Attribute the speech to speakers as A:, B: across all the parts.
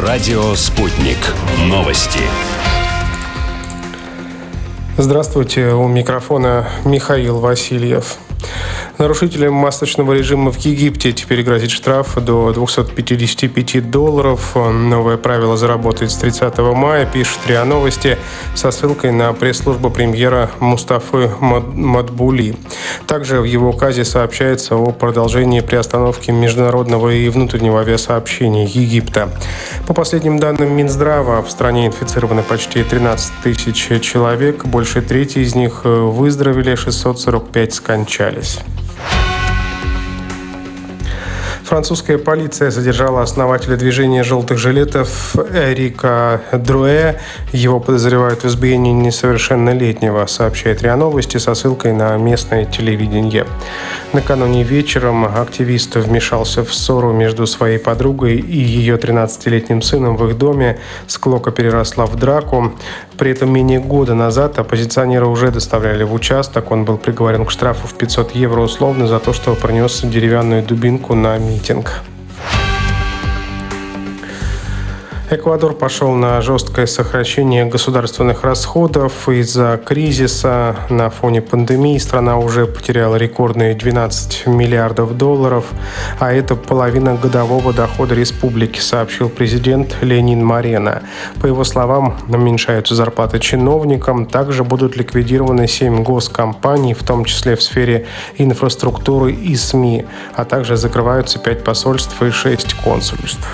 A: Радио «Спутник». Новости.
B: Здравствуйте, у микрофона Михаил Васильев. Нарушителям масочного режима в Египте теперь грозит штраф до $255. Новое правило заработает с 30 мая, пишет РИА Новости со ссылкой на пресс-службу премьера Мустафы Мадбули. Также в его указе сообщается о продолжении приостановки международного и внутреннего авиасообщения Египта. По последним данным Минздрава, в стране инфицированы почти 13 тысяч человек, больше трети из них выздоровели, 645 скончались. Французская полиция задержала основателя движения «Желтых жилетов» Эрика Друэ. Его подозревают в избиении несовершеннолетнего, сообщает РИА Новости со ссылкой на местное телевидение. Накануне вечером активист вмешался в ссору между своей подругой и ее 13-летним сыном в их доме. Склока переросла в драку. При этом менее года назад оппозиционера уже доставляли в участок. Он был приговорен к штрафу в 500 евро условно за то, что принес деревянную дубинку на митинг. Эквадор пошел на жесткое сокращение государственных расходов. Из-за кризиса на фоне пандемии страна уже потеряла рекордные $12 миллиардов, а это половина годового дохода республики, сообщил президент Ленин Морено. По его словам, уменьшаются зарплаты чиновникам, также будут ликвидированы 7 госкомпаний, в том числе в сфере инфраструктуры и СМИ, а также закрываются 5 посольств и 6 консульств.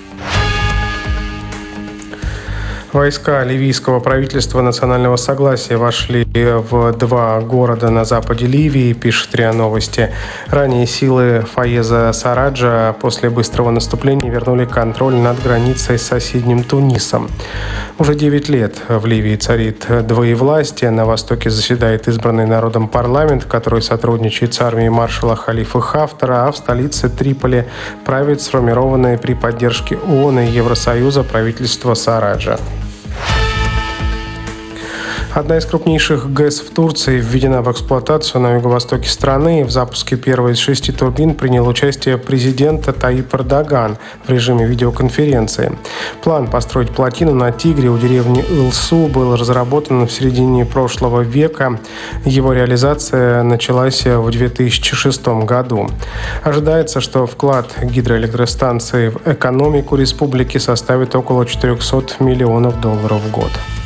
B: Войска ливийского правительства национального согласия вошли в 2 города на западе Ливии, пишет РИА Новости. Ранее силы Фаеза Сараджа после быстрого наступления вернули контроль над границей с соседним Тунисом. Уже 9 лет в Ливии царит двоевластие. На востоке заседает избранный народом парламент, который сотрудничает с армией маршала Халифа Хафтара, а в столице Триполи правит сформированное при поддержке ООН и Евросоюза правительство Сараджа. Одна из крупнейших ГЭС в Турции введена в эксплуатацию на юго-востоке страны. В запуске первой из 6 турбин принял участие президент Таyyip Эрдоган в режиме видеоконференции. План построить плотину на Тигре у деревни Илсу был разработан в середине прошлого века. Его реализация началась в 2006 году. Ожидается, что вклад гидроэлектростанции в экономику республики составит около $400 миллионов в год.